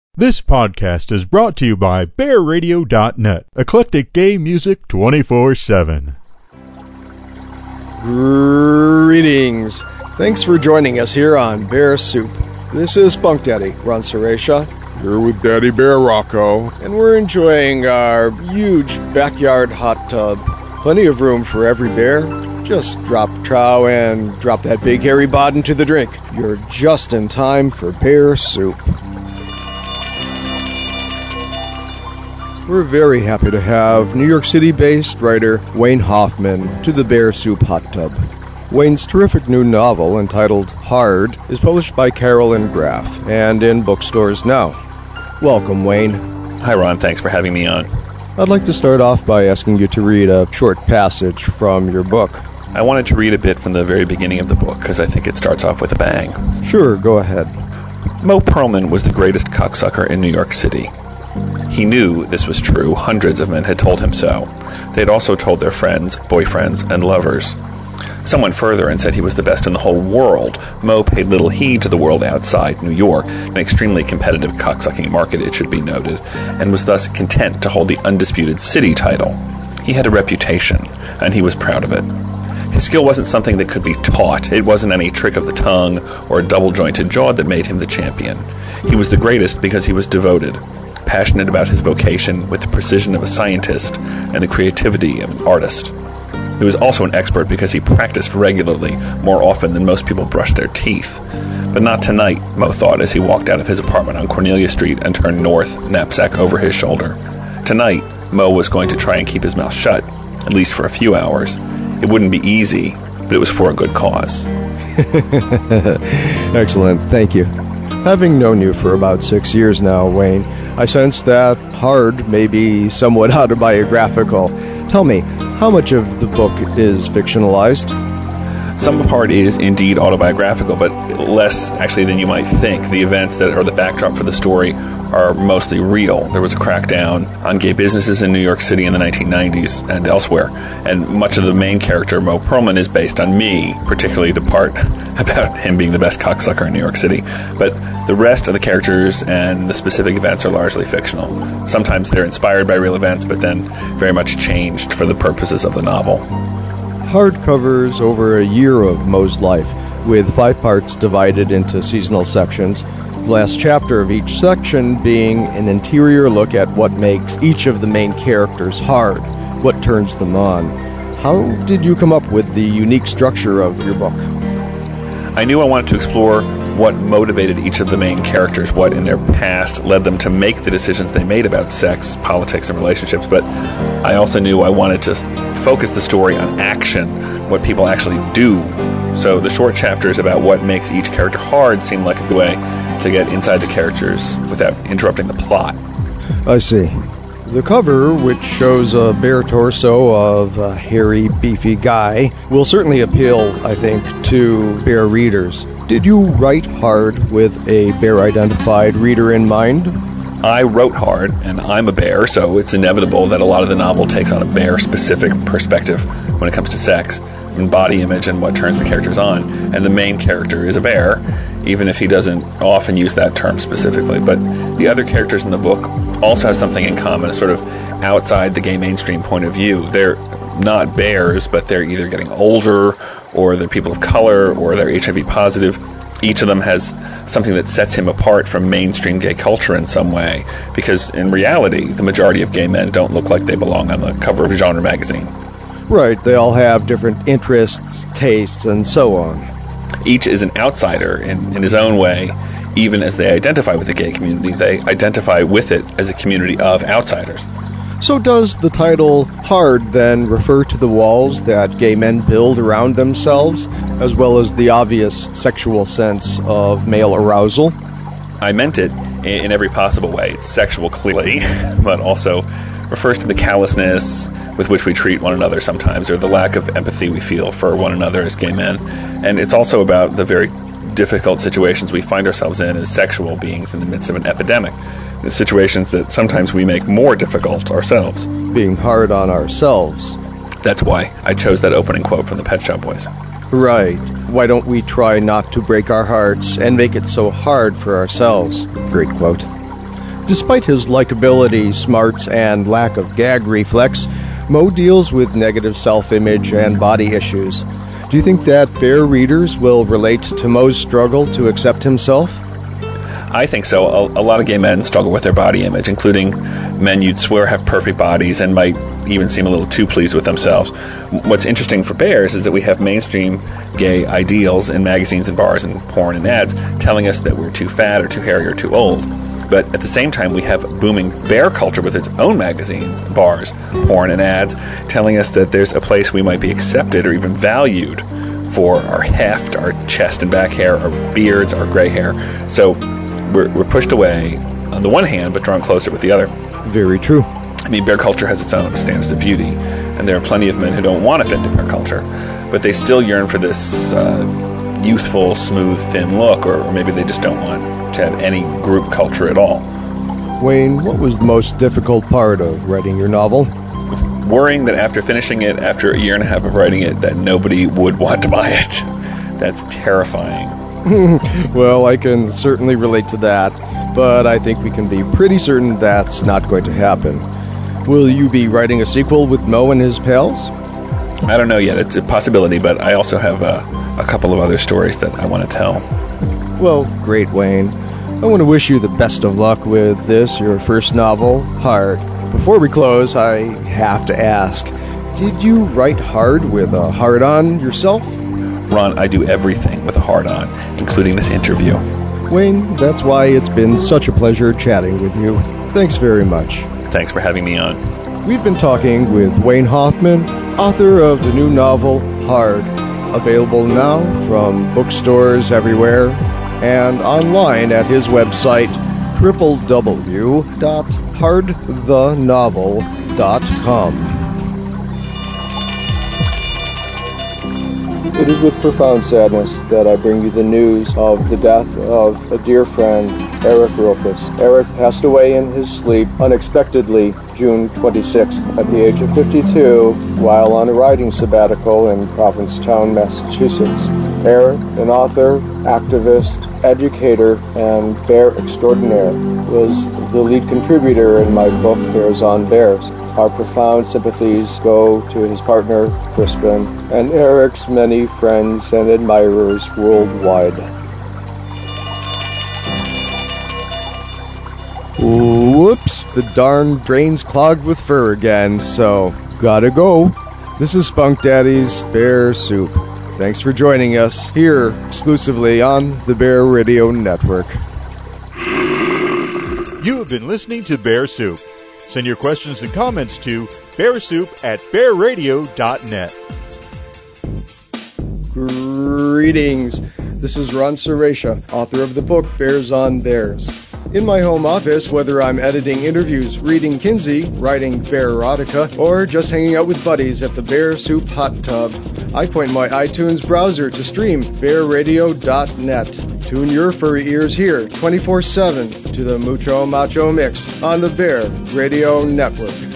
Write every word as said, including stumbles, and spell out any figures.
This podcast is brought to you by bear radio dot net, eclectic gay music twenty-four seven. Greetings. Thanks for joining us here on Bear Soup. This is Spunk Daddy, Ron Suresha. You're with Daddy Bear Rocco. And we're enjoying our huge backyard hot tub. Plenty of room for every bear. Just drop trow and drop that big hairy bod into the drink. You're just in time for Bear Soup. We're very happy to have New York City-based writer Wayne Hoffman to the Bear Soup Hot Tub. Wayne's terrific new novel, entitled Hard, is published by Carol and Graf and in bookstores now. Welcome, Wayne. Hi, Ron. Thanks for having me on. I'd like to start off by asking you to read a short passage from your book. I wanted to read a bit from the very beginning of the book because I think it starts off with a bang. Sure, go ahead. Mo Pearlman was the greatest cocksucker in New York City. He knew this was true. Hundreds of men had told him so. They had also told their friends, boyfriends, and lovers. Some went further and said he was the best in the whole world. Mo paid little heed to the world outside New York, an extremely competitive cocksucking market, it should be noted, and was thus content to hold the undisputed city title. He had a reputation, and he was proud of it. His skill wasn't something that could be taught. It wasn't any trick of the tongue or a double-jointed jaw that made him the champion. He was the greatest because he was devoted, passionate about his vocation with the precision of a scientist and the creativity of an artist. He was also an expert because he practiced regularly, more often than most people brushed their teeth. But not tonight, Mo thought as he walked out of his apartment on Cornelia Street and turned north, knapsack over his shoulder. Tonight, Mo was going to try and keep his mouth shut, at least for a few hours. It wouldn't be easy, but it was for a good cause. Excellent, thank you. Having known you for about six years now, Wayne, I sense that Hard may be somewhat autobiographical. Tell me, how much of the book is fictionalized? Some of Hard is indeed autobiographical, but less actually than you might think. The events that are the backdrop for the story are mostly real. There was a crackdown on gay businesses in New York City in the nineteen nineties and elsewhere, and much of the main character, Mo Pearlman, is based on me, particularly the part about him being the best cocksucker in New York City. But the rest of the characters and the specific events are largely fictional. Sometimes they're inspired by real events, but then very much changed for the purposes of the novel. Hard covers over a year of Mo's life, with five parts divided into seasonal sections. The last chapter of each section being an interior look at what makes each of the main characters hard, what turns them on. How did you come up with the unique structure of your book? I knew I wanted to explore what motivated each of the main characters, what in their past led them to make the decisions they made about sex, politics, and relationships, but I also knew I wanted to focus the story on action, what people actually do. So the short chapters about what makes each character hard seemed like a good way to get inside the characters without interrupting the plot. I see. The cover, which shows a bare torso of a hairy, beefy guy, will certainly appeal, I think, to bear readers. Did you write Hard with a bear-identified reader in mind? I wrote Hard, and I'm a bear, so it's inevitable that a lot of the novel takes on a bear-specific perspective when it comes to sex and body image and what turns the characters on. And the main character is a bear, even if he doesn't often use that term specifically. But the other characters in the book also have something in common, a sort of outside the gay mainstream point of view. They're not bears, but they're either getting older, or they're people of color, or they're H I V positive. Each of them has something that sets him apart from mainstream gay culture in some way, because in reality, the majority of gay men don't look like they belong on the cover of Genre magazine. Right, they all have different interests, tastes, and so on. Each is an outsider in, in his own way. Even as they identify with the gay community, they identify with it as a community of outsiders. So does the title Hard then refer to the walls that gay men build around themselves, as well as the obvious sexual sense of male arousal? I meant it in, in every possible way. It's sexual, clearly, but also refers to the callousness with which we treat one another sometimes, or the lack of empathy we feel for one another as gay men. And it's also about the very difficult situations we find ourselves in as sexual beings in the midst of an epidemic. The situations that sometimes we make more difficult ourselves. Being hard on ourselves. That's why I chose that opening quote from the Pet Shop Boys. Right. Why don't we try not to break our hearts and make it so hard for ourselves? Great quote. Despite his likability, smarts, and lack of gag reflex, Mo deals with negative self-image and body issues. Do you think that Bear readers will relate to Mo's struggle to accept himself? I think so. A, a lot of gay men struggle with their body image, including men you'd swear have perfect bodies and might even seem a little too pleased with themselves. What's interesting for bears is that we have mainstream gay ideals in magazines and bars and porn and ads telling us that we're too fat or too hairy or too old. But at the same time, we have booming bear culture with its own magazines, bars, porn, and ads telling us that there's a place we might be accepted or even valued for our heft, our chest and back hair, our beards, our gray hair. So we're, we're pushed away on the one hand, but drawn closer with the other. Very true. I mean, bear culture has its own standards of beauty, and there are plenty of men who don't want to fit into bear culture, but they still yearn for this uh, youthful, smooth, thin look, or, or maybe they just don't want to have any group culture at all. Wayne, what was the most difficult part of writing your novel? Worrying that after finishing it, after a year and a half of writing it, that nobody would want to buy it. That's terrifying. Well, I can certainly relate to that, but I think we can be pretty certain that's not going to happen. Will you be writing a sequel with Mo and his pals? I don't know yet. It's a possibility, but I also have uh, a couple of other stories that I want to tell. Well, great, Wayne. I want to wish you the best of luck with this, your first novel, Hard. Before we close, I have to ask, did you write Hard with a hard-on yourself? Ron, I do everything with a hard-on, including this interview. Wayne, that's why it's been such a pleasure chatting with you. Thanks very much. Thanks for having me on. We've been talking with Wayne Hoffman, author of the new novel, Hard, available now from bookstores everywhere and online at his website, w w w dot hard the novel dot com. It is with profound sadness that I bring you the news of the death of a dear friend, Eric Rufus. Eric passed away in his sleep unexpectedly June twenty-sixth at the age of fifty-two while on a riding sabbatical in Provincetown, Massachusetts. Eric, an author, activist, educator, and bear extraordinaire, was the lead contributor in my book, Bears on Bears. Our profound sympathies go to his partner, Crispin, and Eric's many friends and admirers worldwide. Whoops, the darn drain's clogged with fur again, so gotta go. This is Spunk Daddy's Bear Soup. Thanks for joining us here exclusively on the Bear Radio Network. You have been listening to Bear Soup. Send your questions and comments to bearsoup at bear radio dot net. Greetings. This is Ron Suresha, author of the book Bears on Bears. In my home office, whether I'm editing interviews, reading Kinsey, writing bear erotica, or just hanging out with buddies at the Bear Soup hot tub, I point my iTunes browser to stream bear radio dot net. Tune your furry ears here twenty-four seven to the Mucho Macho Mix on the Bear Radio Network.